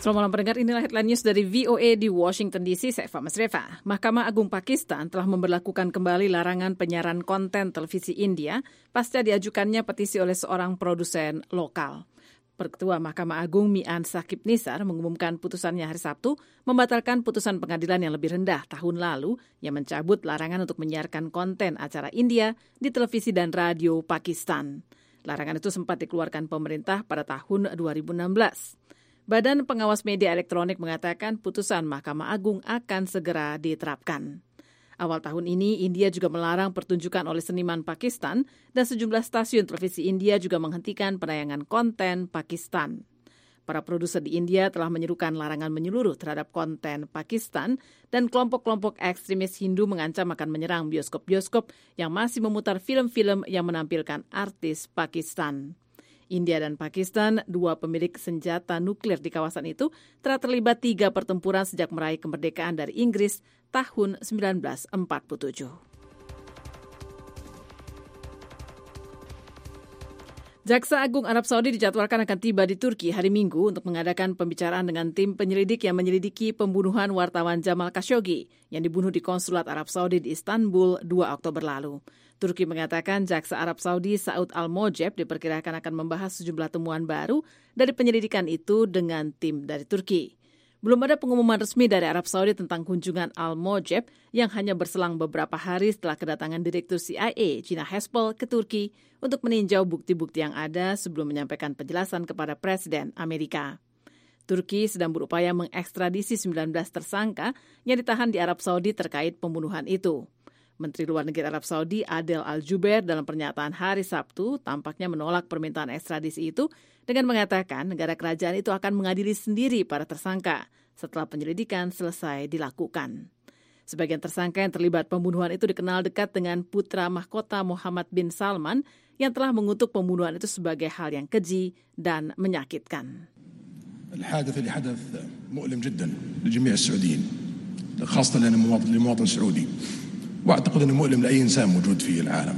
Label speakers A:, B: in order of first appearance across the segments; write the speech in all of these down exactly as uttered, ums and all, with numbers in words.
A: Selamat malam pendengar, inilah headline news dari V O A di Washington D C, saya Eva Masreva. Mahkamah Agung Pakistan telah memberlakukan kembali larangan penyiaran konten televisi India pasca diajukannya petisi oleh seorang produsen lokal. Ketua Mahkamah Agung Mian Saqib Nisar mengumumkan putusannya hari Sabtu membatalkan putusan pengadilan yang lebih rendah tahun lalu yang mencabut larangan untuk menyiarkan konten acara India di televisi dan radio Pakistan. Larangan itu sempat dikeluarkan pemerintah pada tahun dua ribu enam belas. Badan Pengawas Media Elektronik mengatakan putusan Mahkamah Agung akan segera diterapkan. Awal tahun ini, India juga melarang pertunjukan oleh seniman Pakistan dan sejumlah stasiun televisi India juga menghentikan penayangan konten Pakistan. Para produser di India telah menyerukan larangan menyeluruh terhadap konten Pakistan dan kelompok-kelompok ekstremis Hindu mengancam akan menyerang bioskop-bioskop yang masih memutar film-film yang menampilkan artis Pakistan. India dan Pakistan, dua pemilik senjata nuklir di kawasan itu, telah terlibat tiga pertempuran sejak meraih kemerdekaan dari Inggris tahun sembilan belas empat puluh tujuh. Jaksa Agung Arab Saudi dijadwalkan akan tiba di Turki hari Minggu untuk mengadakan pembicaraan dengan tim penyelidik yang menyelidiki pembunuhan wartawan Jamal Khashoggi yang dibunuh di konsulat Arab Saudi di Istanbul dua Oktober lalu. Turki mengatakan jaksa Arab Saudi Saud Al-Mojeb diperkirakan akan membahas sejumlah temuan baru dari penyelidikan itu dengan tim dari Turki. Belum ada pengumuman resmi dari Arab Saudi tentang kunjungan Al-Mojeb yang hanya berselang beberapa hari setelah kedatangan Direktur C I A Gina Haspel ke Turki untuk meninjau bukti-bukti yang ada sebelum menyampaikan penjelasan kepada Presiden Amerika. Turki sedang berupaya mengekstradisi sembilan belas tersangka yang ditahan di Arab Saudi terkait pembunuhan itu. Menteri Luar Negeri Arab Saudi Adel Al-Jubeir dalam pernyataan hari Sabtu tampaknya menolak permintaan ekstradisi itu dengan mengatakan negara kerajaan itu akan mengadili sendiri para tersangka setelah penyelidikan selesai dilakukan. Sebagian tersangka yang terlibat pembunuhan itu dikenal dekat dengan putra mahkota Muhammad bin Salman yang telah mengutuk pembunuhan itu sebagai hal yang keji dan menyakitkan.
B: الحادث اللي حدث مؤلم جدا لجميع السعوديين خاصة لأنه مواطن سعودي واعتقد انه مؤلم لاي انسان موجود في العالم.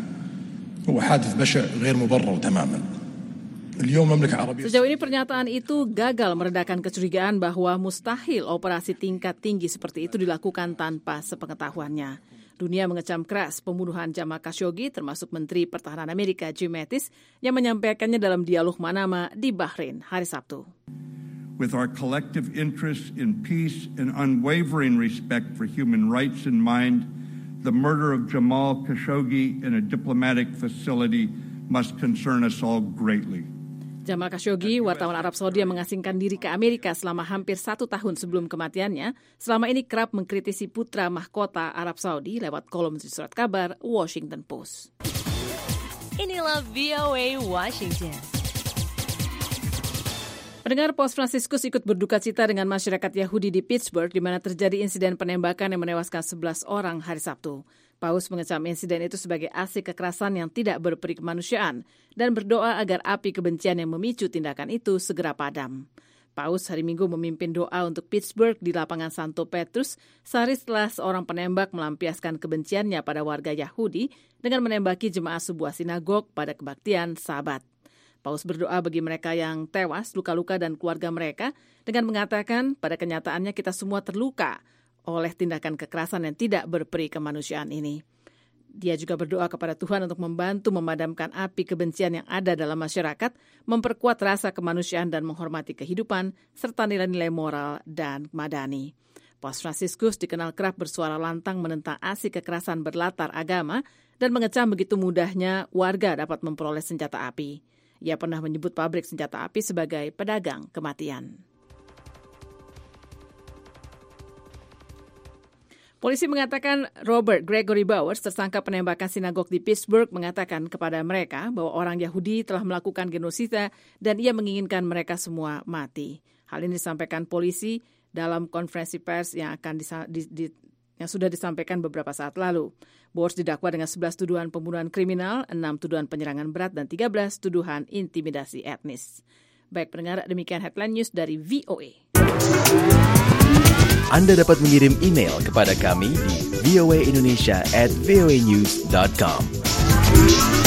B: هو حادث بشع غير مبرر تماما. اليوم المملكة العربية
A: Sejauh ini pernyataan itu gagal meredakan kecurigaan bahwa mustahil operasi tingkat tinggi seperti itu dilakukan tanpa sepengetahuannya. Dunia mengecam keras pembunuhan Jamal Khashoggi termasuk Menteri Pertahanan Amerika Jim Mattis yang menyampaikannya dalam dialog Manama di Bahrain hari Sabtu.
C: With our collective interest in peace and unwavering respect for human rights in mind, the murder of Jamal Khashoggi in a diplomatic facility must concern us all greatly.
A: Jamal Khashoggi, wartawan Arab Saudi yang mengasingkan diri ke Amerika selama hampir satu tahun sebelum kematiannya, selama ini kerap mengkritisi putra mahkota Arab Saudi lewat kolom di surat kabar Washington Post.
D: Inilah V O A Washington.
A: Pendengar, Paus Fransiskus ikut berduka cita dengan masyarakat Yahudi di Pittsburgh di mana terjadi insiden penembakan yang menewaskan sebelas orang hari Sabtu. Paus mengecam insiden itu sebagai aksi kekerasan yang tidak berperi kemanusiaan dan berdoa agar api kebencian yang memicu tindakan itu segera padam. Paus hari Minggu memimpin doa untuk Pittsburgh di lapangan Santo Petrus sehari setelah seorang penembak melampiaskan kebenciannya pada warga Yahudi dengan menembaki jemaat sebuah sinagog pada kebaktian Sabat. Paus berdoa bagi mereka yang tewas, luka-luka dan keluarga mereka dengan mengatakan pada kenyataannya kita semua terluka oleh tindakan kekerasan yang tidak berperi kemanusiaan ini. Dia juga berdoa kepada Tuhan untuk membantu memadamkan api kebencian yang ada dalam masyarakat, memperkuat rasa kemanusiaan dan menghormati kehidupan, serta nilai-nilai moral dan madani. Paus Fransiskus dikenal kerap bersuara lantang menentang aksi kekerasan berlatar agama dan mengecam begitu mudahnya warga dapat memperoleh senjata api. Ia pernah menyebut pabrik senjata api sebagai pedagang kematian. Polisi mengatakan Robert Gregory Bowers, tersangka penembakan sinagog di Pittsburgh, mengatakan kepada mereka bahwa orang Yahudi telah melakukan genosida dan ia menginginkan mereka semua mati. Hal ini disampaikan polisi dalam konferensi pers yang akan disa- di, di, yang sudah disampaikan beberapa saat lalu. Bowers didakwa dengan sebelas tuduhan pembunuhan kriminal, enam tuduhan penyerangan berat, dan tiga belas tuduhan intimidasi etnis. Baik pendengar, demikian headline news dari V O A.
E: Anda dapat mengirim email kepada kami di voaindonesia at voanews dot com.